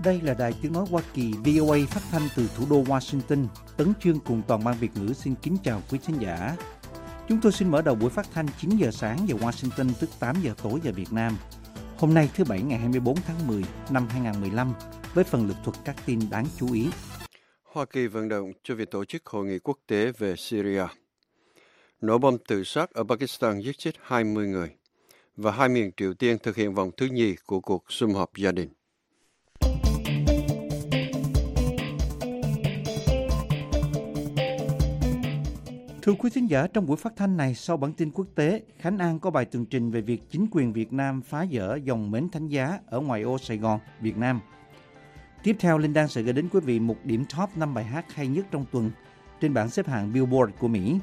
Đây là Đài Tiếng Nói Hoa Kỳ VOA phát thanh từ thủ đô Washington. Tấn Chương cùng toàn ban Việt ngữ xin kính chào quý khán giả. Chúng tôi xin mở đầu buổi phát thanh 9 giờ sáng giờ Washington, tức 8 giờ tối giờ Việt Nam. Hôm nay thứ Bảy ngày 24 tháng 10 năm 2015 với phần lược thuật các tin đáng chú ý. Hoa Kỳ vận động cho việc tổ chức hội nghị quốc tế về Syria. Nổ bom tự sát ở Pakistan giết chết 20 người. Và hai miền Triều Tiên thực hiện vòng thứ nhì của cuộc sum họp gia đình. Thưa quý thính giả, trong buổi phát thanh này, sau bản tin quốc tế, Khánh An có bài tường trình về việc chính quyền Việt Nam phá dỡ dòng Mến Thánh Giá ở ngoại ô Sài Gòn, Việt Nam. Tiếp theo, Linh Đan sẽ gửi đến quý vị một điểm top 5 bài hát hay nhất trong tuần trên bảng xếp hạng Billboard của Mỹ.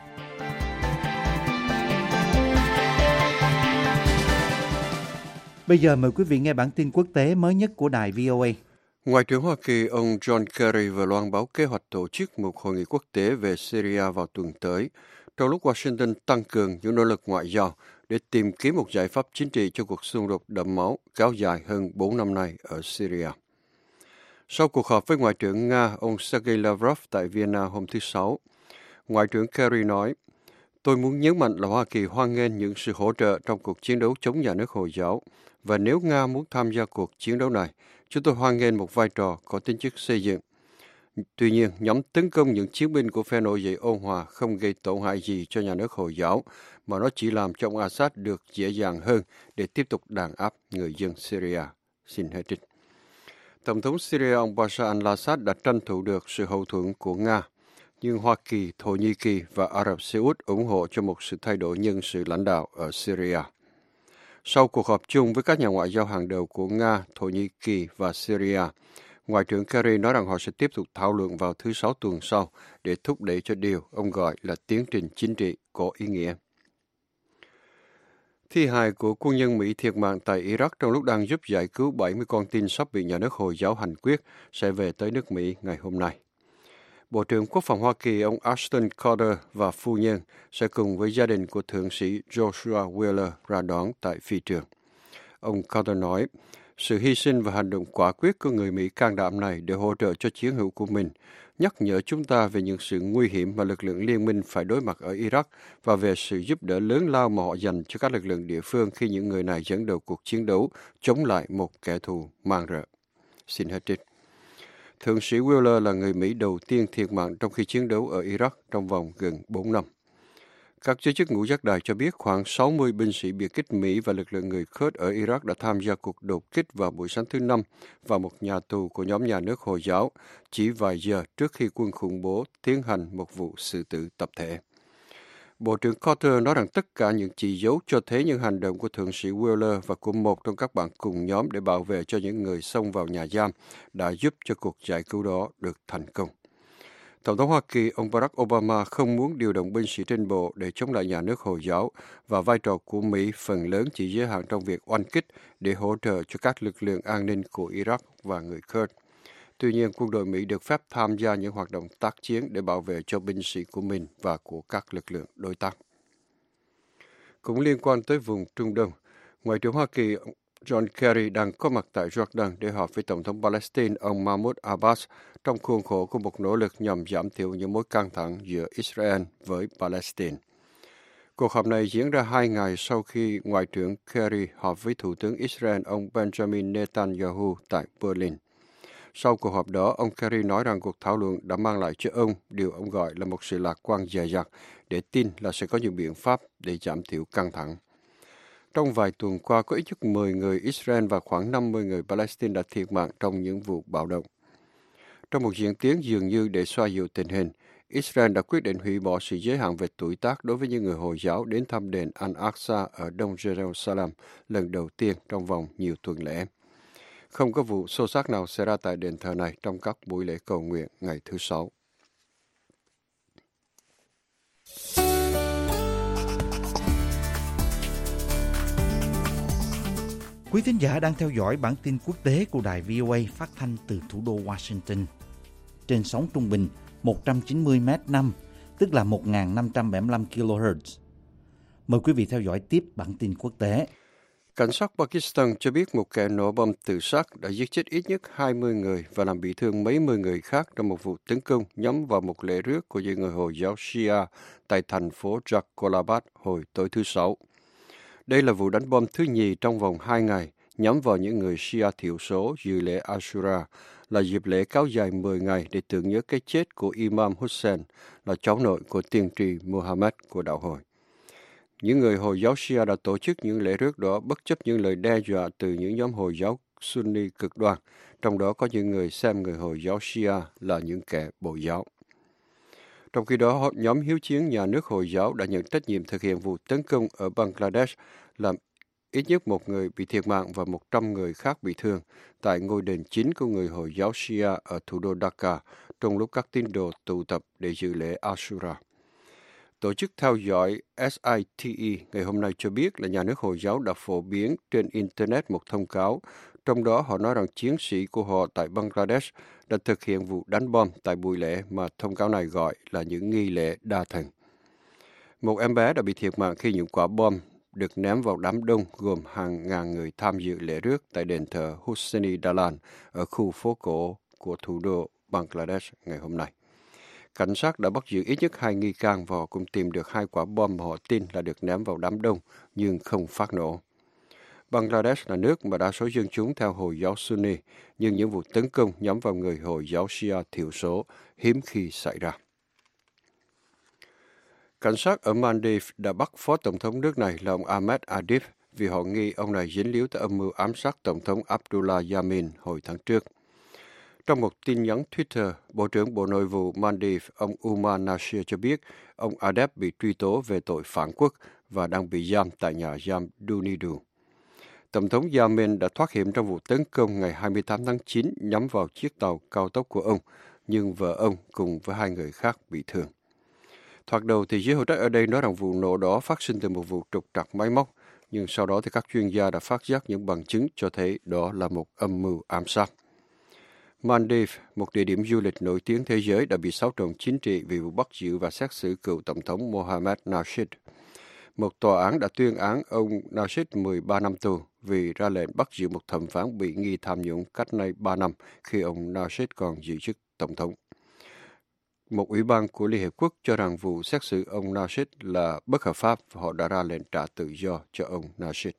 Bây giờ mời quý vị nghe bản tin quốc tế mới nhất của đài VOA. Ngoại trưởng Hoa Kỳ ông John Kerry vừa loan báo kế hoạch tổ chức một hội nghị quốc tế về Syria vào tuần tới, trong lúc Washington tăng cường những nỗ lực ngoại giao để tìm kiếm một giải pháp chính trị cho cuộc xung đột đẫm máu kéo dài hơn 4 năm nay ở Syria. Sau cuộc họp với Ngoại trưởng Nga ông Sergei Lavrov tại Vienna hôm thứ Sáu, Ngoại trưởng Kerry nói, tôi muốn nhấn mạnh là Hoa Kỳ hoan nghênh những sự hỗ trợ trong cuộc chiến đấu chống nhà nước Hồi giáo, và nếu Nga muốn tham gia cuộc chiến đấu này, chúng tôi hoan nghênh một vai trò có tính chất xây dựng. Tuy nhiên, nhóm tấn công những chiến binh của phe nổi dậy ôn hòa không gây tổn hại gì cho nhà nước Hồi giáo, mà nó chỉ làm cho ông Assad được dễ dàng hơn để tiếp tục đàn áp người dân Syria. Xin hết trích. Tổng thống Syria ông Bashar al-Assad đã tranh thủ được sự hậu thuẫn của Nga, nhưng Hoa Kỳ, Thổ Nhĩ Kỳ và Ả Rập Xê Út ủng hộ cho một sự thay đổi nhân sự lãnh đạo ở Syria. Sau cuộc họp chung với các nhà ngoại giao hàng đầu của Nga, Thổ Nhĩ Kỳ và Syria, Ngoại trưởng Kerry nói rằng họ sẽ tiếp tục thảo luận vào thứ Sáu tuần sau để thúc đẩy cho điều ông gọi là tiến trình chính trị có ý nghĩa. Thi hài của quân nhân Mỹ thiệt mạng tại Iraq trong lúc đang giúp giải cứu 70 con tin sắp bị nhà nước Hồi giáo hành quyết sẽ về tới nước Mỹ ngày hôm nay. Bộ trưởng Quốc phòng Hoa Kỳ ông Ashton Carter và phu nhân sẽ cùng với gia đình của thượng sĩ Joshua Wheeler ra đón tại phi trường. Ông Carter nói, sự hy sinh và hành động quả quyết của người Mỹ can đảm này để hỗ trợ cho chiến hữu của mình, nhắc nhở chúng ta về những sự nguy hiểm mà lực lượng liên minh phải đối mặt ở Iraq và về sự giúp đỡ lớn lao mà họ dành cho các lực lượng địa phương khi những người này dẫn đầu cuộc chiến đấu chống lại một kẻ thù man rợ. Xin hết trích. Thượng sĩ Wheeler là người Mỹ đầu tiên thiệt mạng trong khi chiến đấu ở Iraq trong vòng gần 4 năm. Các giới chức ngũ giác đài cho biết khoảng 60 binh sĩ biệt kích Mỹ và lực lượng người Kurd ở Iraq đã tham gia cuộc đột kích vào buổi sáng thứ Năm vào một nhà tù của nhóm nhà nước Hồi giáo chỉ vài giờ trước khi quân khủng bố tiến hành một vụ xử tử tập thể. Bộ trưởng Carter nói rằng tất cả những chỉ dấu cho thấy những hành động của thượng sĩ Wheeler và của một trong các bạn cùng nhóm để bảo vệ cho những người xông vào nhà giam đã giúp cho cuộc giải cứu đó được thành công. Tổng thống Hoa Kỳ ông Barack Obama không muốn điều động binh sĩ trên bộ để chống lại nhà nước Hồi giáo và vai trò của Mỹ phần lớn chỉ giới hạn trong việc oanh kích để hỗ trợ cho các lực lượng an ninh của Iraq và người Kurd. Tuy nhiên, quân đội Mỹ được phép tham gia những hoạt động tác chiến để bảo vệ cho binh sĩ của mình và của các lực lượng đối tác. Cũng liên quan tới vùng Trung Đông, Ngoại trưởng Hoa Kỳ John Kerry đang có mặt tại Jordan để họp với Tổng thống Palestine ông Mahmoud Abbas trong khuôn khổ của một nỗ lực nhằm giảm thiểu những mối căng thẳng giữa Israel với Palestine. Cuộc họp này diễn ra 2 ngày sau khi Ngoại trưởng Kerry họp với Thủ tướng Israel ông Benjamin Netanyahu tại Berlin. Sau cuộc họp đó, ông Kerry nói rằng cuộc thảo luận đã mang lại cho ông điều ông gọi là một sự lạc quan dè dặt để tin là sẽ có những biện pháp để giảm thiểu căng thẳng. Trong vài tuần qua, có ít nhất 10 người Israel và khoảng 50 người Palestine đã thiệt mạng trong những vụ bạo động. Trong một diễn tiến dường như để xoa dịu tình hình, Israel đã quyết định hủy bỏ sự giới hạn về tuổi tác đối với những người Hồi giáo đến thăm đền Al-Aqsa ở Đông Jerusalem lần đầu tiên trong vòng nhiều tuần lễ. Không có vụ xô xát nào xảy ra tại đền thờ này trong các buổi lễ cầu nguyện ngày thứ Sáu. Quý thính giả đang theo dõi bản tin quốc tế của đài VOA phát thanh từ thủ đô Washington. Trên sóng trung bình 190 m/năm, tức là 1.575 kHz. Mời quý vị theo dõi tiếp bản tin quốc tế. Cảnh sát Pakistan cho biết một kẻ nổ bom tự sát đã giết chết ít nhất 20 người và làm bị thương mấy mươi người khác trong một vụ tấn công nhắm vào một lễ rước của những người Hồi giáo Shia tại thành phố Jalalabad hồi tối thứ Sáu. Đây là vụ đánh bom thứ nhì trong vòng 2 ngày nhắm vào những người Shia thiểu số dự lễ Ashura, là dịp lễ kéo dài 10 ngày để tưởng nhớ cái chết của Imam Hussein, là cháu nội của tiên tri Muhammad của đạo Hồi. Những người Hồi giáo Shia đã tổ chức những lễ rước đó bất chấp những lời đe dọa từ những nhóm Hồi giáo Sunni cực đoan, trong đó có những người xem người Hồi giáo Shia là những kẻ bội giáo. Trong khi đó, nhóm hiếu chiến nhà nước Hồi giáo đã nhận trách nhiệm thực hiện vụ tấn công ở Bangladesh, làm ít nhất một người bị thiệt mạng và 100 người khác bị thương tại ngôi đền chính của người Hồi giáo Shia ở thủ đô Dhaka trong lúc các tín đồ tụ tập để dự lễ Ashura. Tổ chức theo dõi SITE ngày hôm nay cho biết là nhà nước Hồi giáo đã phổ biến trên Internet một thông cáo, trong đó họ nói rằng chiến sĩ của họ tại Bangladesh đã thực hiện vụ đánh bom tại buổi lễ mà thông cáo này gọi là những nghi lễ đa thần. Một em bé đã bị thiệt mạng khi những quả bom được ném vào đám đông gồm hàng ngàn người tham dự lễ rước tại đền thờ Hussein Dalan ở khu phố cổ của thủ đô Bangladesh ngày hôm nay. Cảnh sát đã bắt giữ ít nhất 2 nghi can và họ cũng tìm được 2 quả bom mà họ tin là được ném vào đám đông nhưng không phát nổ. Bangladesh là nước mà đa số dân chúng theo Hồi giáo Sunni, nhưng những vụ tấn công nhắm vào người Hồi giáo Shia thiểu số hiếm khi xảy ra. Cảnh sát ở Maldives đã bắt phó tổng thống nước này là ông Ahmed Adib vì họ nghi ông này dính líu tới âm mưu ám sát tổng thống Abdullah Yamin hồi tháng trước. Trong một tin nhắn Twitter, Bộ trưởng Bộ Nội vụ Maldives ông Umar Nasir cho biết ông Adib bị truy tố về tội phản quốc và đang bị giam tại nhà giam Dunidu. Tổng thống Yamin đã thoát hiểm trong vụ tấn công ngày 28 tháng 9 nhắm vào chiếc tàu cao tốc của ông, nhưng vợ ông cùng với 2 người khác bị thương. Thoạt đầu thì giới hữu trách ở đây nói rằng vụ nổ đó phát sinh từ một vụ trục trặc máy móc, nhưng sau đó thì các chuyên gia đã phát giác những bằng chứng cho thấy đó là một âm mưu ám sát. Maldives, một địa điểm du lịch nổi tiếng thế giới, đã bị xáo trộn chính trị vì vụ bắt giữ và xét xử cựu Tổng thống Mohamed Nasheed. Một tòa án đã tuyên án ông Nasheed 13 năm tù vì ra lệnh bắt giữ một thẩm phán bị nghi tham nhũng cách nay 3 năm khi ông Nasheed còn giữ chức Tổng thống. Một ủy ban của Liên Hiệp Quốc cho rằng vụ xét xử ông Nasheed là bất hợp pháp và họ đã ra lệnh trả tự do cho ông Nasheed.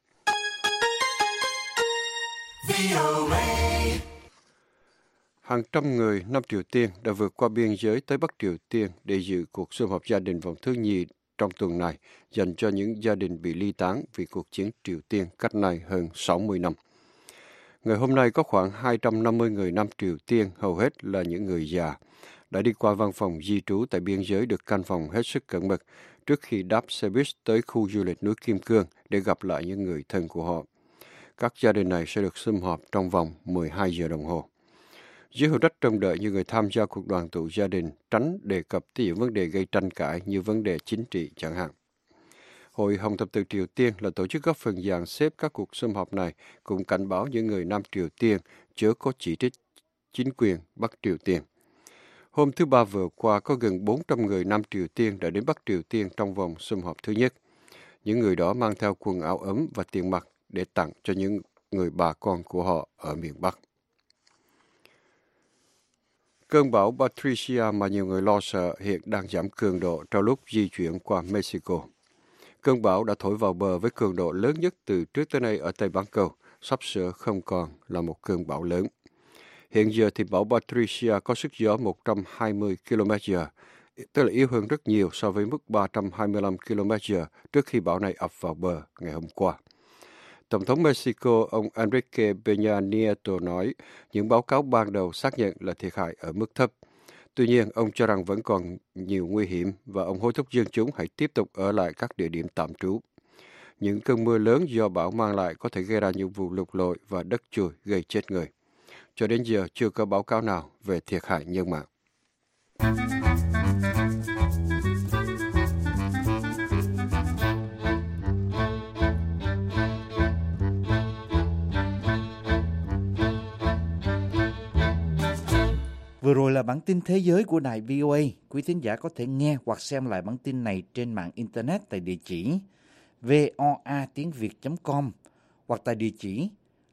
Hàng trăm người Nam Triều Tiên đã vượt qua biên giới tới Bắc Triều Tiên để dự cuộc sum họp gia đình vòng thứ nhì trong tuần này dành cho những gia đình bị ly tán vì cuộc chiến Triều Tiên cách nay hơn 60 năm. Ngày hôm nay có khoảng 250 người Nam Triều Tiên, hầu hết là những người già, đã đi qua văn phòng di trú tại biên giới được canh phòng hết sức cẩn mật trước khi đáp xe buýt tới khu du lịch núi Kim Cương để gặp lại những người thân của họ. Các gia đình này sẽ được sum họp trong vòng 12 giờ đồng hồ. Giới hữu trách trông đợi những người tham gia cuộc đoàn tụ gia đình tránh đề cập tới những vấn đề gây tranh cãi như vấn đề chính trị chẳng hạn. Hội Hồng Thập tự Triều Tiên là tổ chức góp phần dàn xếp các cuộc sum họp này, cũng cảnh báo những người Nam Triều Tiên chớ có chỉ trích chính quyền Bắc Triều Tiên. Hôm thứ Ba vừa qua, có gần 400 người Nam Triều Tiên đã đến Bắc Triều Tiên trong vòng sum họp thứ nhất. Những người đó mang theo quần áo ấm và tiền mặt để tặng cho những người bà con của họ ở miền Bắc. Cơn bão Patricia mà nhiều người lo sợ hiện đang giảm cường độ trong lúc di chuyển qua Mexico. Cơn bão đã thổi vào bờ với cường độ lớn nhất từ trước tới nay ở Tây Bán Cầu, sắp sửa không còn là một cơn bão lớn. Hiện giờ thì bão Patricia có sức gió 120 km/h, tức là yếu hơn rất nhiều so với mức 325 km/h trước khi bão này ập vào bờ ngày hôm qua. Tổng thống Mexico, ông Enrique Peña Nieto nói những báo cáo ban đầu xác nhận là thiệt hại ở mức thấp. Tuy nhiên, ông cho rằng vẫn còn nhiều nguy hiểm và ông hối thúc dân chúng hãy tiếp tục ở lại các địa điểm tạm trú. Những cơn mưa lớn do bão mang lại có thể gây ra những vụ lụt lội và đất chùi gây chết người. Cho đến giờ chưa có báo cáo nào về thiệt hại nhân mạng. Vừa rồi là bản tin thế giới của đài VOA. Quý thính giả có thể nghe hoặc xem lại bản tin này trên mạng Internet tại địa chỉ voa.tiếng.com hoặc tại địa chỉ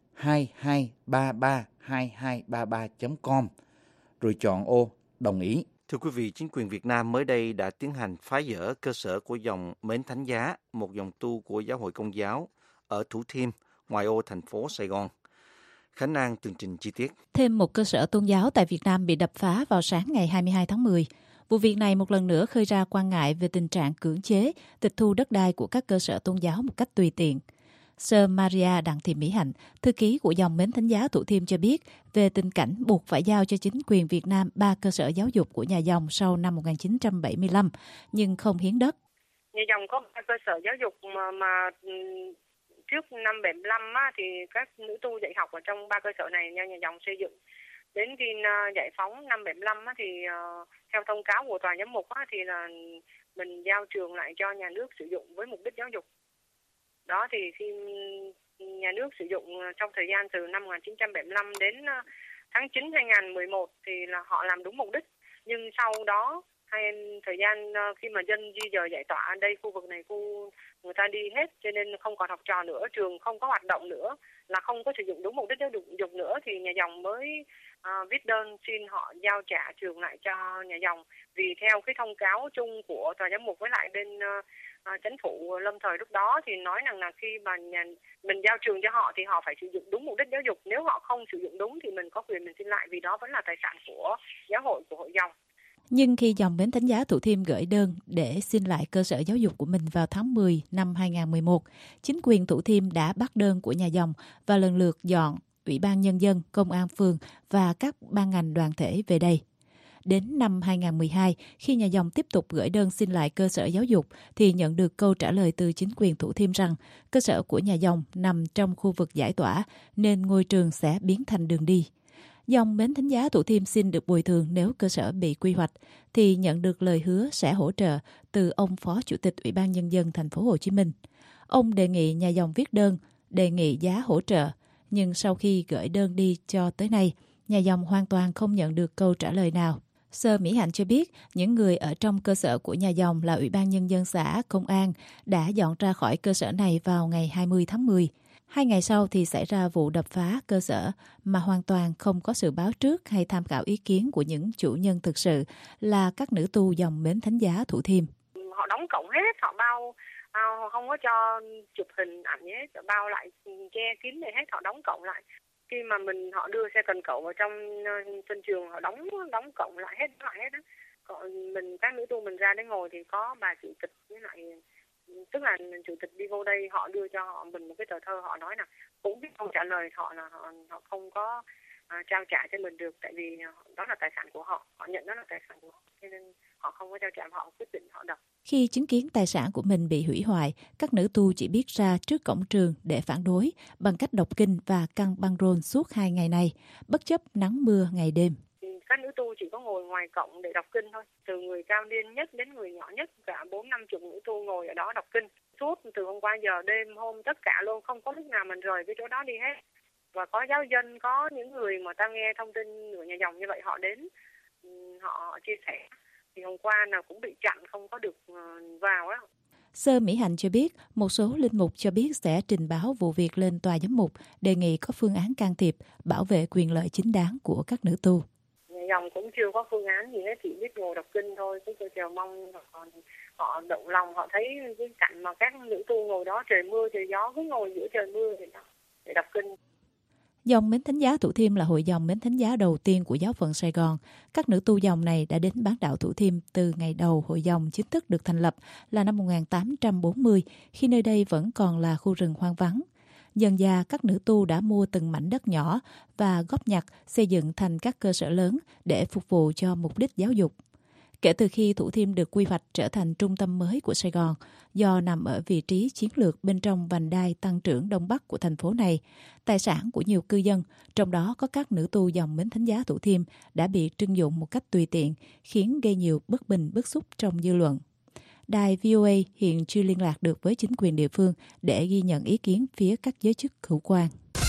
22332233.com rồi chọn ô đồng ý. Thưa quý vị, chính quyền Việt Nam mới đây đã tiến hành phá dỡ cơ sở của dòng Mến Thánh Giá, một dòng tu của Giáo hội Công giáo ở Thủ Thiêm, ngoại ô thành phố Sài Gòn. Khánh An tường trình chi tiết. Thêm một cơ sở tôn giáo tại Việt Nam bị đập phá vào sáng ngày 22 tháng 10. Vụ việc này một lần nữa khơi ra quan ngại về tình trạng cưỡng chế, tịch thu đất đai của các cơ sở tôn giáo một cách tùy tiện. Sơ Maria Đặng Thị Mỹ Hạnh, thư ký của dòng Mến Thánh Giá Thủ Thiêm cho biết về tình cảnh buộc phải giao cho chính quyền Việt Nam 3 cơ sở giáo dục của nhà dòng sau năm 1975, nhưng không hiến đất. Nhà dòng có 3 cơ sở giáo dục mà trước năm 75 thì các nữ tu dạy học ở trong 3 cơ sở này nhà dòng xây dựng. Đến khi giải phóng năm 75 thì theo thông cáo của tòa giám mục thì là mình giao trường lại cho nhà nước sử dụng với mục đích giáo dục. Đó thì khi nhà nước sử dụng trong thời gian từ năm 1975 đến tháng 9 2011 thì là họ làm đúng mục đích. Nhưng sau đó thời gian khi mà dân di dời giải tỏa đây, khu vực này người ta đi hết cho nên không còn học trò nữa, trường không có hoạt động nữa, là không có sử dụng đúng mục đích giáo dục nữa thì nhà dòng mới viết đơn xin họ giao trả trường lại cho nhà dòng. Vì theo cái thông cáo chung của tòa giám mục với lại bên chính phủ lâm thời lúc đó thì nói rằng là khi mà mình giao trường cho họ thì họ phải sử dụng đúng mục đích giáo dục, nếu họ không sử dụng đúng thì mình có quyền mình xin lại, vì đó vẫn là tài sản của giáo hội, của hội dòng. Nhưng khi dòng Mến Thánh Giá Thủ Thiêm gửi đơn để xin lại cơ sở giáo dục của mình vào tháng 10 năm 2011, chính quyền Thủ Thiêm đã bắt đơn của nhà dòng và lần lượt dọn Ủy ban Nhân dân, Công an phường và các ban ngành đoàn thể về đây. Đến năm 2012, khi nhà dòng tiếp tục gửi đơn xin lại cơ sở giáo dục, thì nhận được câu trả lời từ chính quyền Thủ Thiêm rằng cơ sở của nhà dòng nằm trong khu vực giải tỏa nên ngôi trường sẽ biến thành đường đi. Dòng Mến Thánh Giá Thủ Thiêm xin được bồi thường nếu cơ sở bị quy hoạch, thì nhận được lời hứa sẽ hỗ trợ từ ông Phó Chủ tịch Ủy ban Nhân dân thành phố Hồ Chí Minh. Ông đề nghị nhà dòng viết đơn, đề nghị giá hỗ trợ, nhưng sau khi gửi đơn đi cho tới nay, nhà dòng hoàn toàn không nhận được câu trả lời nào. Sơ Mỹ Hạnh cho biết những người ở trong cơ sở của nhà dòng là Ủy ban Nhân dân xã, Công an đã dọn ra khỏi cơ sở này vào ngày 20 tháng 10. 2 ngày sau thì xảy ra vụ đập phá cơ sở mà hoàn toàn không có sự báo trước hay tham khảo ý kiến của những chủ nhân thực sự là các nữ tu dòng Mến Thánh Giá Thủ Thiêm. Họ đóng cổng hết, họ bao không có cho chụp hình ảnh hết, bao lại che kín này hết, họ đóng cổng lại. Khi mà họ đưa xe cần cẩu vào trong sân trường, họ đóng cổng lại hết đó. Còn các nữ tu mình ra đến ngồi thì có bà chủ tịch với lại, tức là chủ tịch đi vô đây, họ đưa cho mình một cái tờ thơ, họ nói là cũng biết không trả lời họ là họ không có trao trả cho mình được, tại vì đó là tài sản của họ, họ nhận đó là tài sản của họ, cho nên họ không có trao trả, họ quyết định họ đập. Khi chứng kiến tài sản của mình bị hủy hoại, các nữ tu chỉ biết ra trước cổng trường để phản đối bằng cách đọc kinh và căng băng rôn suốt 2 ngày này, bất chấp nắng mưa ngày đêm. Các nữ tu chỉ có ngồi ngoài cổng để đọc kinh thôi, từ người cao niên nhất đến người nhỏ nhất, cả 40-50 nữ tu ngồi ở đó đọc kinh suốt từ hôm qua giờ đêm hôm, tất cả luôn, không có lúc nào mình rời cái chỗ đó đi hết. Và có giáo dân, có những người mà ta nghe thông tin của nhà dòng như vậy, họ đến họ chia sẻ thì hôm qua nào cũng bị chặn, không có được vào đó. Sơ Mỹ Hạnh cho biết một số linh mục cho biết sẽ trình báo vụ việc lên tòa giám mục, đề nghị có phương án can thiệp bảo vệ quyền lợi chính đáng của các nữ tu. Nhà dòng cũng chưa có phương án gì hết, chỉ biết ngồi đọc kinh thôi. Tôi chờ mong họ động lòng, họ thấy cái cảnh mà các nữ tu ngồi đó trời mưa trời gió, cứ ngồi giữa trời mưa để đọc kinh. Dòng Mến Thánh Giá Thủ Thiêm là hội dòng Mến Thánh Giá đầu tiên của giáo phận Sài Gòn. Các nữ tu dòng này đã đến bán đảo Thủ Thiêm từ ngày đầu hội dòng chính thức được thành lập là năm 1840, khi nơi đây vẫn còn là khu rừng hoang vắng. Dần dà, các nữ tu đã mua từng mảnh đất nhỏ và góp nhặt xây dựng thành các cơ sở lớn để phục vụ cho mục đích giáo dục. Kể từ khi Thủ Thiêm được quy hoạch trở thành trung tâm mới của Sài Gòn, do nằm ở vị trí chiến lược bên trong vành đai tăng trưởng Đông Bắc của thành phố này, tài sản của nhiều cư dân, trong đó có các nữ tu dòng Mến Thánh Giá Thủ Thiêm, đã bị trưng dụng một cách tùy tiện, khiến gây nhiều bất bình bức xúc trong dư luận. Đài VOA hiện chưa liên lạc được với chính quyền địa phương để ghi nhận ý kiến phía các giới chức hữu quan.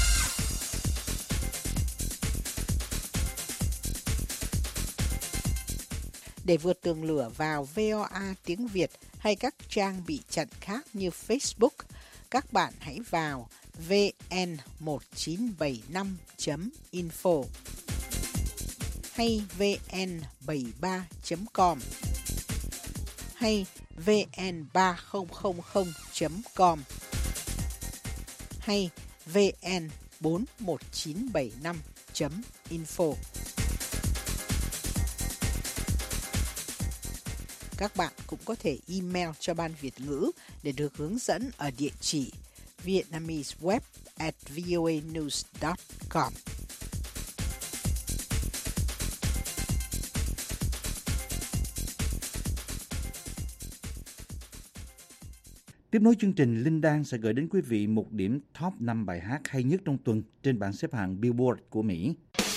Để vượt tường lửa vào VOA tiếng Việt hay các trang bị chặn khác như Facebook, các bạn hãy vào vn1975.info hay vn73.com hay vn3000.com hay vn41975.info. Các bạn cũng có thể email cho Ban Việt ngữ để được hướng dẫn ở địa chỉ vietnameseweb@voanews.com. Tiếp nối chương trình, Linh Đan sẽ gửi đến quý vị một điểm top 5 bài hát hay nhất trong tuần trên bảng xếp hạng Billboard của Mỹ.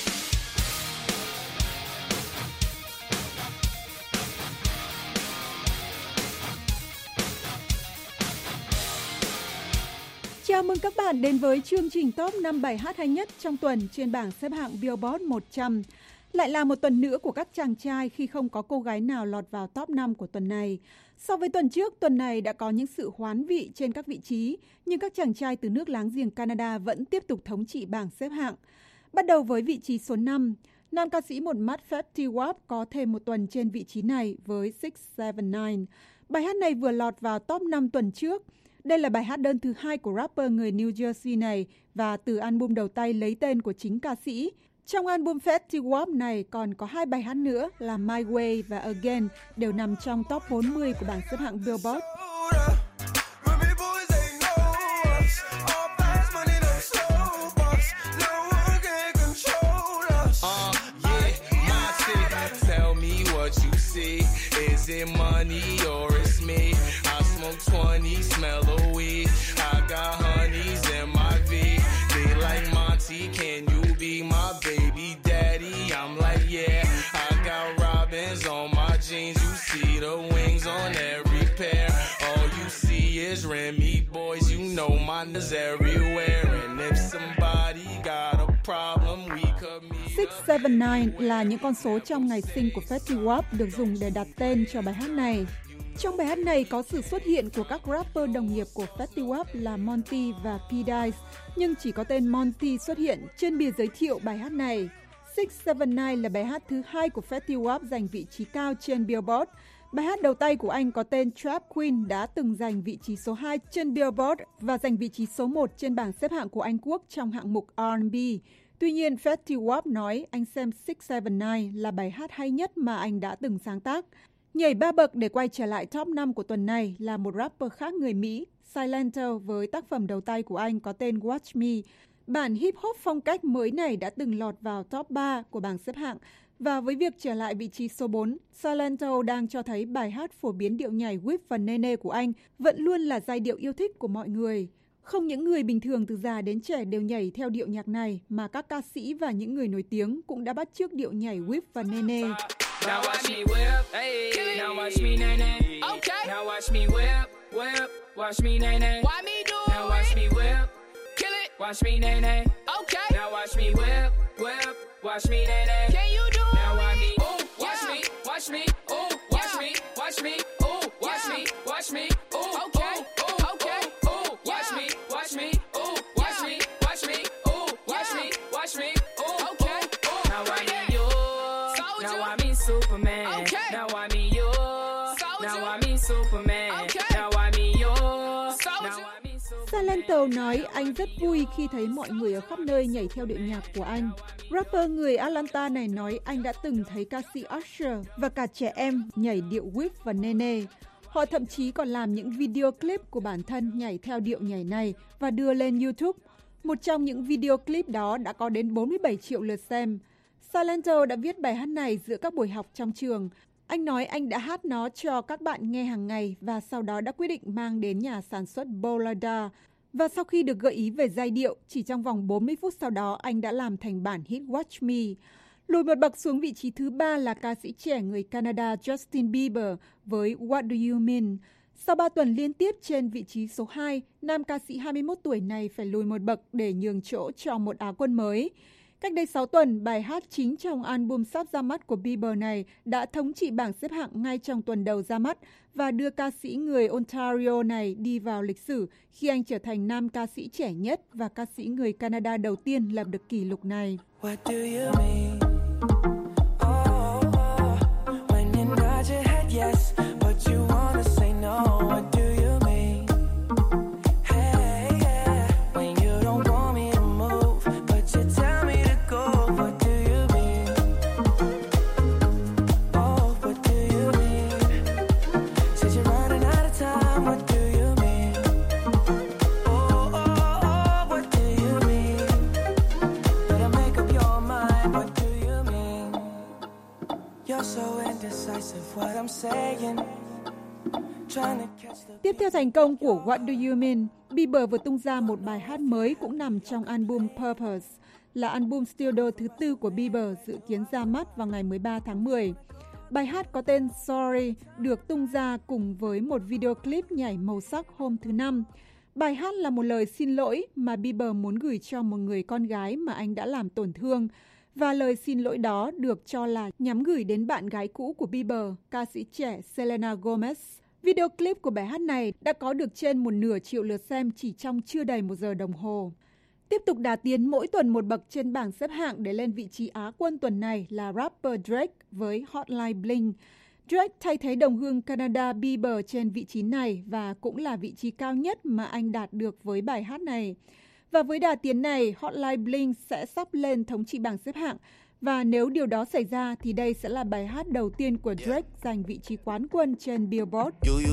Chào mừng các bạn đến với chương trình top 5 bài hát hay nhất trong tuần trên bảng xếp hạng Billboard 100. Lại là một tuần nữa của các chàng trai khi không có cô gái nào lọt vào top 5 của tuần này. So với tuần trước, tuần này đã có những sự hoán vị trên các vị trí, nhưng các chàng trai từ nước láng giềng Canada vẫn tiếp tục thống trị bảng xếp hạng. Bắt đầu với vị trí số 5, nam ca sĩ một mắt Fetty Wap có thêm một tuần trên vị trí này với 679. Bài hát này vừa lọt vào top 5 tuần trước. Đây là bài hát đơn thứ 2 của rapper người New Jersey này và từ album đầu tay lấy tên của chính ca sĩ. Trong album Fetty Wap này còn có 2 bài hát nữa là My Way và Again đều nằm trong top 40 của bảng xếp hạng Billboard. Remy boys, you know mine is everywhere, and if somebody got a problem, we could meet. 679 là những con số trong ngày sinh của Fetty Wap được dùng để đặt tên cho bài hát này. Trong bài hát này có sự xuất hiện của các rapper đồng nghiệp của Fetty Wap là Monty và P. Dice, nhưng chỉ có tên Monty xuất hiện trên bìa giới thiệu bài hát này. 679 là bài hát thứ 2 của Fetty Wap giành vị trí cao trên Billboard. Bài hát đầu tay của anh có tên Trap Queen đã từng giành vị trí số 2 trên Billboard và giành vị trí số 1 trên bảng xếp hạng của Anh Quốc trong hạng mục R&B. Tuy nhiên, Fetty Wap nói anh xem 679 là bài hát hay nhất mà anh đã từng sáng tác. Nhảy 3 bậc để quay trở lại top 5 của tuần này là một rapper khác người Mỹ, Silento, với tác phẩm đầu tay của anh có tên Watch Me. Bản hip hop phong cách mới này đã từng lọt vào top 3 của bảng xếp hạng. Và với việc trở lại vị trí số 4, Silento đang cho thấy bài hát phổ biến điệu nhảy Whip và Nene của anh vẫn luôn là giai điệu yêu thích của mọi người. Không những người bình thường từ già đến trẻ đều nhảy theo điệu nhạc này, mà các ca sĩ và những người nổi tiếng cũng đã bắt chước điệu nhảy Whip và Nene. Now watch me whip, hey. Now watch me nene. Okay. Now watch me whip, whip. Watch me nene. Why me do it? Now watch me whip, kill it. Watch me nene. Okay. Now watch me whip, whip. Watch me nene. Can you do it? Now watch me, ooh, watch me, watch me, ooh, watch me, watch me, ooh, watch me, watch me, ooh, okay, ooh, okay, ooh, watch me, watch me, ooh, watch me, watch me, ooh, watch me, watch me, ooh, okay, ooh. Now I need you, now I mean Superman. Now I mean you, now I mean Superman. Now I mean you, now I mean Superman. Silento nói anh rất vui khi thấy mọi người ở khắp nơi nhảy theo điệu nhạc của anh. Rapper người Atlanta này nói anh đã từng thấy ca sĩ Usher và cả trẻ em nhảy điệu Whip và Nene. Họ thậm chí còn làm những video clip của bản thân nhảy theo điệu nhảy này và đưa lên YouTube. Một trong những video clip đó đã có đến 47 triệu lượt xem. Silento đã viết bài hát này giữa các buổi học trong trường. Anh nói anh đã hát nó cho các bạn nghe hàng ngày và sau đó đã quyết định mang đến nhà sản xuất Bolada. Và sau khi được gợi ý về giai điệu, chỉ trong vòng 40 phút sau đó anh đã làm thành bản hit Watch Me. Lùi một bậc xuống vị trí thứ 3 là ca sĩ trẻ người Canada Justin Bieber với What Do You Mean. Sau 3 tuần liên tiếp trên vị trí số 2, nam ca sĩ 21 tuổi này phải lùi một bậc để nhường chỗ cho một Á quân mới. Cách đây 6 tuần, bài hát chính trong album sắp ra mắt của Bieber này đã thống trị bảng xếp hạng ngay trong tuần đầu ra mắt và đưa ca sĩ người Ontario này đi vào lịch sử khi anh trở thành nam ca sĩ trẻ nhất và ca sĩ người Canada đầu tiên lập được kỷ lục này. Tiếp theo thành công của What Do You Mean, Bieber vừa tung ra một bài hát mới cũng nằm trong album Purpose, là album studio thứ 4 của Bieber dự kiến ra mắt vào ngày 13 tháng 10. Bài hát có tên Sorry được tung ra cùng với một video clip nhảy màu sắc hôm thứ Năm. Bài hát là một lời xin lỗi mà Bieber muốn gửi cho một người con gái mà anh đã làm tổn thương. Và lời xin lỗi đó được cho là nhắm gửi đến bạn gái cũ của Bieber, ca sĩ trẻ Selena Gomez. Video clip của bài hát này đã có được trên 1/2 triệu lượt xem chỉ trong chưa đầy 1 giờ đồng hồ. Tiếp tục đà tiến mỗi tuần một bậc trên bảng xếp hạng để lên vị trí Á quân tuần này là rapper Drake với Hotline Bling. Drake thay thế đồng hương Canada Bieber trên vị trí này và cũng là vị trí cao nhất mà anh đạt được với bài hát này. Và với đà tiến này, Hotline Bling sẽ sắp lên thống trị bảng xếp hạng. Và nếu điều đó xảy ra thì đây sẽ là bài hát đầu tiên của Drake giành vị trí quán quân trên Billboard.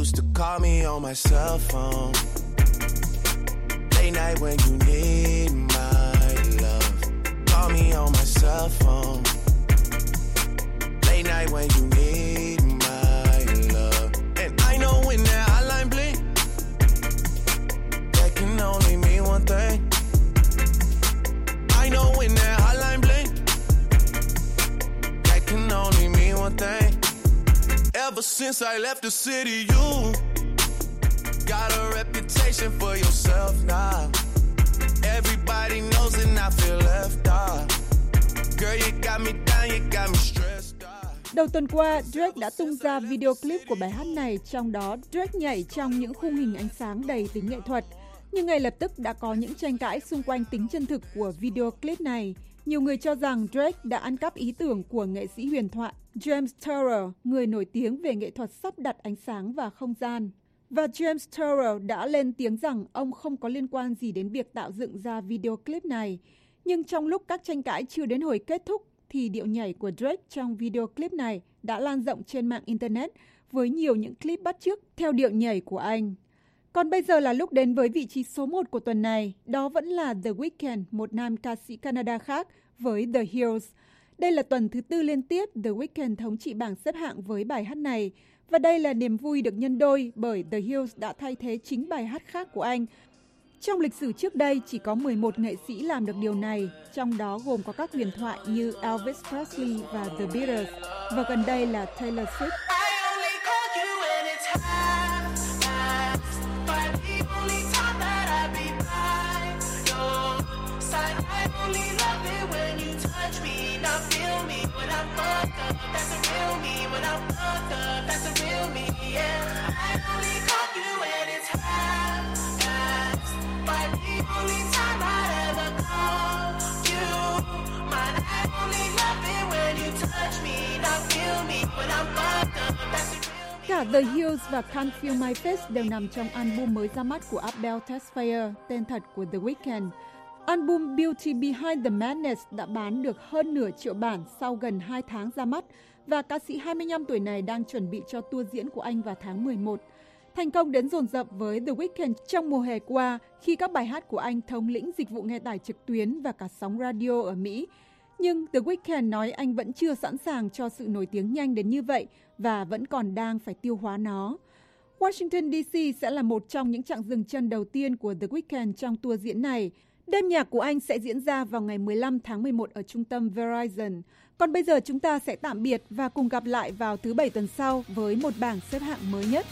Ever since I left the city, you got a reputation for yourself now. Everybody knows and I feel left out. Girl, you got me down, you got me stressed out. Đầu tuần qua, Drake đã tung ra video clip của bài hát này, trong đó Drake nhảy trong những khung hình ánh sáng đầy tính nghệ thuật. Nhưng ngay lập tức đã có những tranh cãi xung quanh tính chân thực của video clip này. Nhiều người cho rằng Drake đã ăn cắp ý tưởng của nghệ sĩ huyền thoại James Turrell, người nổi tiếng về nghệ thuật sắp đặt ánh sáng và không gian. Và James Turrell đã lên tiếng rằng ông không có liên quan gì đến việc tạo dựng ra video clip này. Nhưng trong lúc các tranh cãi chưa đến hồi kết thúc, thì điệu nhảy của Drake trong video clip này đã lan rộng trên mạng Internet với nhiều những clip bắt chước theo điệu nhảy của anh. Còn bây giờ là lúc đến với vị trí số 1 của tuần này, đó vẫn là The Weeknd, một nam ca sĩ Canada khác với The Hills. Đây là tuần thứ 4 liên tiếp The Weeknd thống trị bảng xếp hạng với bài hát này. Và đây là niềm vui được nhân đôi bởi The Hills đã thay thế chính bài hát khác của anh. Trong lịch sử trước đây chỉ có 11 nghệ sĩ làm được điều này, trong đó gồm có các huyền thoại như Elvis Presley và The Beatles, và gần đây là Taylor Swift. Cả The Hills và Can't Feel My Face đều nằm trong album mới ra mắt của Abel Tesfaye, tên thật của The Weeknd. Album Beauty Behind the Madness đã bán được hơn nửa triệu bản sau gần 2 tháng ra mắt, và ca sĩ 25 tuổi này đang chuẩn bị cho tour diễn của anh vào tháng 11. Thành công đến dồn dập với The Weeknd trong mùa hè qua khi các bài hát của anh thống lĩnh dịch vụ nghe tải trực tuyến và cả sóng radio ở Mỹ. Nhưng The Weeknd nói anh vẫn chưa sẵn sàng cho sự nổi tiếng nhanh đến như vậy và vẫn còn đang phải tiêu hóa nó. Washington DC sẽ là một trong những chặng dừng chân đầu tiên của The Weeknd trong tour diễn này. Đêm nhạc của anh sẽ diễn ra vào ngày 15 tháng 11 ở trung tâm Verizon. Còn bây giờ chúng ta sẽ tạm biệt và cùng gặp lại vào thứ Bảy tuần sau với một bảng xếp hạng mới nhất.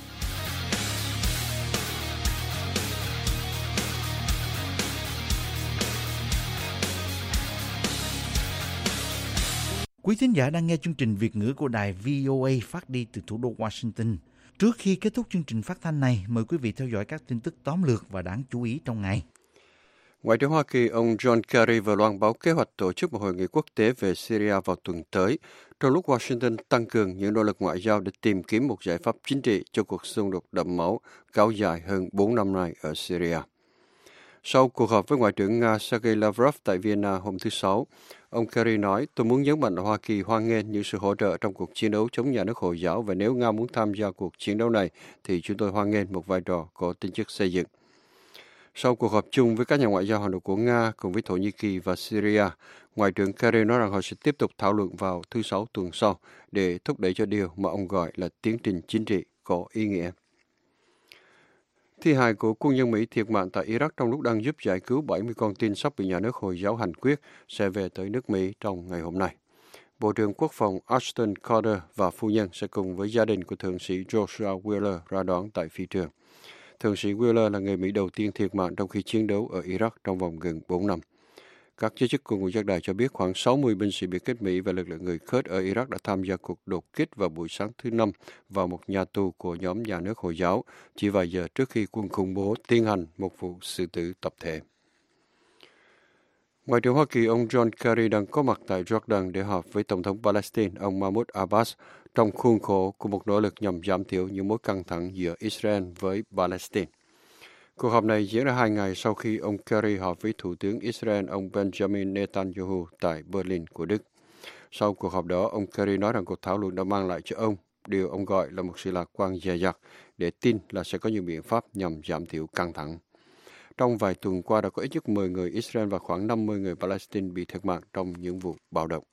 Quý thính giả đang nghe chương trình Việt ngữ của đài VOA phát đi từ thủ đô Washington. Trước khi kết thúc chương trình phát thanh này, mời quý vị theo dõi các tin tức tóm lược và đáng chú ý trong ngày. Ngoại trưởng Hoa Kỳ ông John Kerry vừa loan báo kế hoạch tổ chức một hội nghị quốc tế về Syria vào tuần tới, trong lúc Washington tăng cường những nỗ lực ngoại giao để tìm kiếm một giải pháp chính trị cho cuộc xung đột đẫm máu kéo dài hơn 4 năm nay ở Syria. Sau cuộc họp với Ngoại trưởng Nga Sergei Lavrov tại Vienna hôm thứ Sáu, ông Kerry nói, tôi muốn nhấn mạnh là Hoa Kỳ hoan nghênh những sự hỗ trợ trong cuộc chiến đấu chống nhà nước Hồi giáo và nếu Nga muốn tham gia cuộc chiến đấu này thì chúng tôi hoan nghênh một vai trò có tính chất xây dựng. Sau cuộc họp chung với các nhà ngoại giao hàng đầu của Nga cùng với Thổ Nhĩ Kỳ và Syria, Ngoại trưởng Kerry nói rằng họ sẽ tiếp tục thảo luận vào thứ Sáu tuần sau để thúc đẩy cho điều mà ông gọi là tiến trình chính trị có ý nghĩa. Thi hài của quân nhân Mỹ thiệt mạng tại Iraq trong lúc đang giúp giải cứu 70 con tin sắp bị nhà nước Hồi giáo hành quyết sẽ về tới nước Mỹ trong ngày hôm nay. Bộ trưởng Quốc phòng Ashton Carter và phu nhân sẽ cùng với gia đình của Thượng sĩ Joshua Wheeler ra đón tại phi trường. Thượng sĩ Wheeler là người Mỹ đầu tiên thiệt mạng trong khi chiến đấu ở Iraq trong vòng gần 4 năm. Các giới chức của ngũ giác đài cho biết khoảng 60 binh sĩ biệt kích Mỹ và lực lượng người Kurd ở Iraq đã tham gia cuộc đột kích vào buổi sáng thứ Năm vào một nhà tù của nhóm nhà nước Hồi giáo, chỉ vài giờ trước khi quân khủng bố tiến hành một vụ xử tử tập thể. Ngoại trưởng Hoa Kỳ ông John Kerry đang có mặt tại Jordan để họp với Tổng thống Palestine ông Mahmoud Abbas trong khuôn khổ của một nỗ lực nhằm giảm thiểu những mối căng thẳng giữa Israel với Palestine. Cuộc họp này diễn ra 2 ngày sau khi ông Kerry họp với Thủ tướng Israel ông Benjamin Netanyahu tại Berlin của Đức. Sau cuộc họp đó, ông Kerry nói rằng cuộc thảo luận đã mang lại cho ông điều ông gọi là một sự lạc quan dè dặt để tin là sẽ có những biện pháp nhằm giảm thiểu căng thẳng. Trong vài tuần qua đã có ít nhất 10 người Israel và khoảng 50 người Palestine bị thiệt mạng trong những vụ bạo động.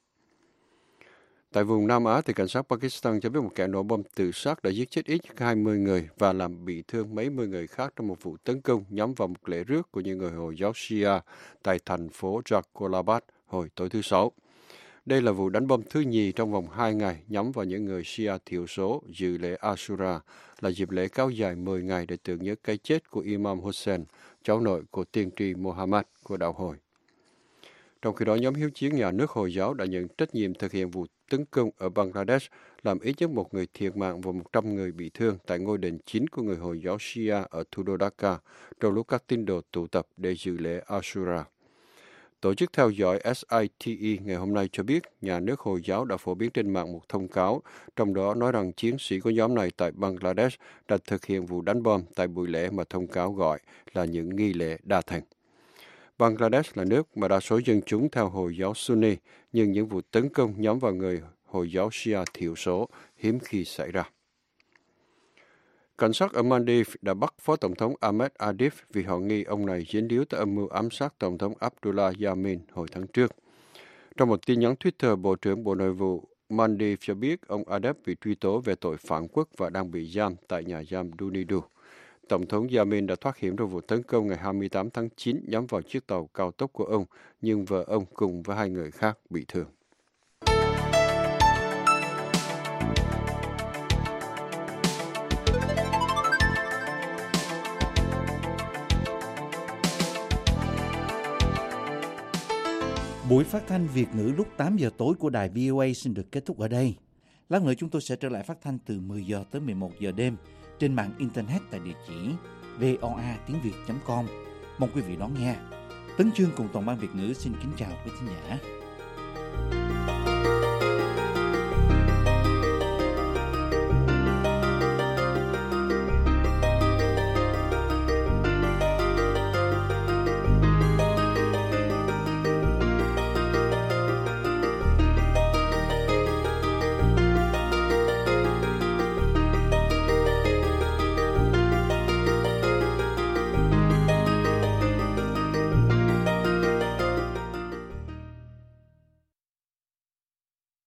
Tại vùng Nam Á, thì cảnh sát Pakistan cho biết một kẻ nổ bom tự sát đã giết chết ít nhất 20 người và làm bị thương mấy mươi người khác trong một vụ tấn công nhắm vào một lễ rước của những người Hồi giáo Shia tại thành phố Jalalabad hồi tối thứ Sáu. Đây là vụ đánh bom thứ nhì trong vòng 2 ngày nhắm vào những người Shia thiểu số dự lễ Ashura, là dịp lễ kéo dài 10 ngày để tưởng nhớ cái chết của Imam Hussein, cháu nội của tiên tri Muhammad của đạo Hồi. Trong khi đó, nhóm hiếu chiến nhà nước Hồi giáo đã nhận trách nhiệm thực hiện vụ tấn công ở Bangladesh, làm ít nhất một người thiệt mạng và 100 người bị thương tại ngôi đền chính của người Hồi giáo Shia ở thủ đô Dhaka, trong lúc các tín đồ tụ tập để dự lễ Ashura. Tổ chức theo dõi SITE ngày hôm nay cho biết nhà nước Hồi giáo đã phổ biến trên mạng một thông cáo, trong đó nói rằng chiến sĩ của nhóm này tại Bangladesh đã thực hiện vụ đánh bom tại buổi lễ mà thông cáo gọi là những nghi lễ đa thần. Bangladesh là nước mà đa số dân chúng theo Hồi giáo Sunni, nhưng những vụ tấn công nhắm vào người Hồi giáo Shia thiểu số hiếm khi xảy ra. Cảnh sát ở Maldives đã bắt Phó Tổng thống Ahmed Adib vì họ nghi ông này dính líu tới âm mưu ám sát Tổng thống Abdullah Yamin hồi tháng trước. Trong một tin nhắn Twitter, Bộ trưởng Bộ Nội vụ Maldives cho biết ông Adib bị truy tố về tội phản quốc và đang bị giam tại nhà giam Dunidu. Tổng thống Yamin đã thoát hiểm trong vụ tấn công ngày 28 tháng 9 nhắm vào chiếc tàu cao tốc của ông, nhưng vợ ông cùng với 2 người khác bị thương. Buổi phát thanh Việt ngữ lúc 8 giờ tối của đài VOA xin được kết thúc ở đây. Lát nữa chúng tôi sẽ trở lại phát thanh từ 10 giờ tới 11 giờ đêm trên mạng Internet tại địa chỉ voatiengviet.com. Mong quý vị đón nghe. Tấn Chương cùng toàn ban Việt ngữ xin kính chào quý thính giả.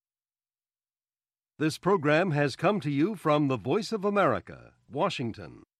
This program has come to you from the Voice of America, Washington.